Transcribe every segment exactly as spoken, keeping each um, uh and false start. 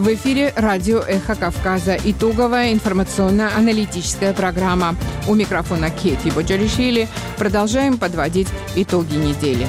В эфире радио «Эхо Кавказа». Итоговая информационно-аналитическая программа. У микрофона Кети Боджаришвили. Продолжаем подводить итоги недели.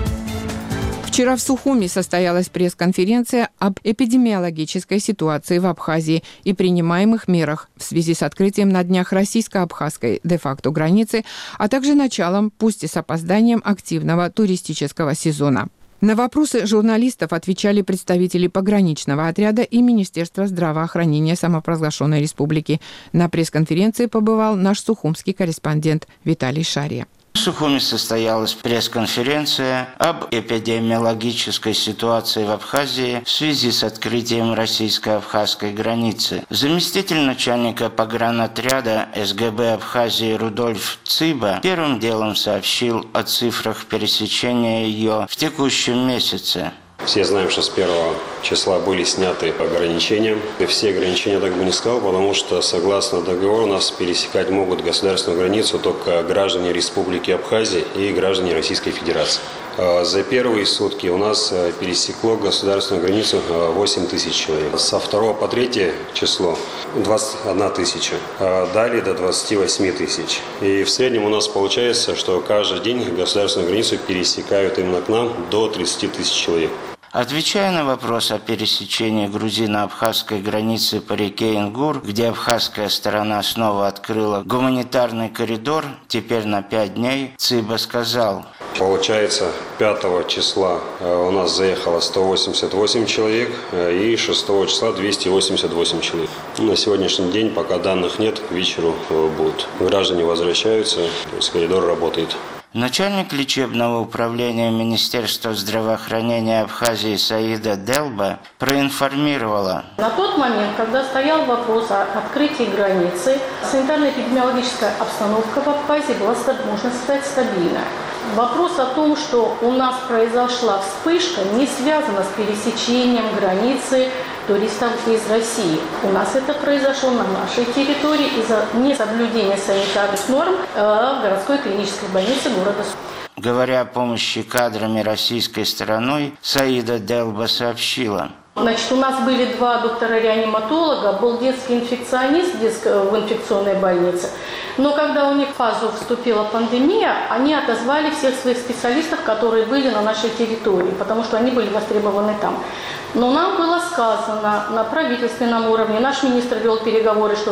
Вчера в Сухуми состоялась пресс-конференция об эпидемиологической ситуации в Абхазии и принимаемых мерах в связи с открытием на днях российско-абхазской де-факто границы, а также началом, пусть и с опозданием, активного туристического сезона. На вопросы журналистов отвечали представители пограничного отряда и Министерства здравоохранения самопровозглашенной республики. На пресс-конференции побывал наш сухумский корреспондент Виталий Шария. В Сухуми состоялась пресс-конференция об эпидемиологической ситуации в Абхазии в связи с открытием российско-абхазской границы. Заместитель начальника погранотряда эс гэ бэ Абхазии Рудольф Циба первым делом сообщил о цифрах пересечения ее в текущем месяце. Все знаем, что с первого числа были сняты ограничения. И все ограничения, так бы не сказал, потому что, согласно договору, нас пересекать могут государственную границу только граждане Республики Абхазия и граждане Российской Федерации. За первые сутки у нас пересекло государственную границу восемь тысяч человек. Со второго по третье число двадцать одна тысяча, а далее до двадцати восьми тысяч. И в среднем у нас получается, что каждый день государственную границу пересекают именно к нам до тридцати тысяч человек. Отвечая на вопрос о пересечении грузино-абхазской границы по реке Ингур, где абхазская сторона снова открыла гуманитарный коридор, теперь на пять дней, Циба сказал: Получается, пятого числа у нас заехало сто восемьдесят восемь человек и шестого числа двести восемьдесят восемь человек. На сегодняшний день, пока данных нет, к вечеру будут. Граждане возвращаются, то есть коридор работает. Начальник лечебного управления Министерства здравоохранения Абхазии Саида Делба проинформировала. На тот момент, когда стоял вопрос о открытии границы, санитарно-эпидемиологическая обстановка в Абхазии была, можно сказать, стабильная. Вопрос о том, что у нас произошла вспышка, не связана с пересечением границы туристов из России. У нас это произошло на нашей территории из-за несоблюдения санитарных норм в городской клинической больнице города Сухуми. Говоря о помощи кадрами российской стороной, Саида Делба сообщила. Значит, у нас были два доктора-реаниматолога, был детский инфекционист в инфекционной больнице. Но когда у них в фазу вступила пандемия, они отозвали всех своих специалистов, которые были на нашей территории, потому что они были востребованы там. Но нам было сказано на правительственном уровне, наш министр вел переговоры, что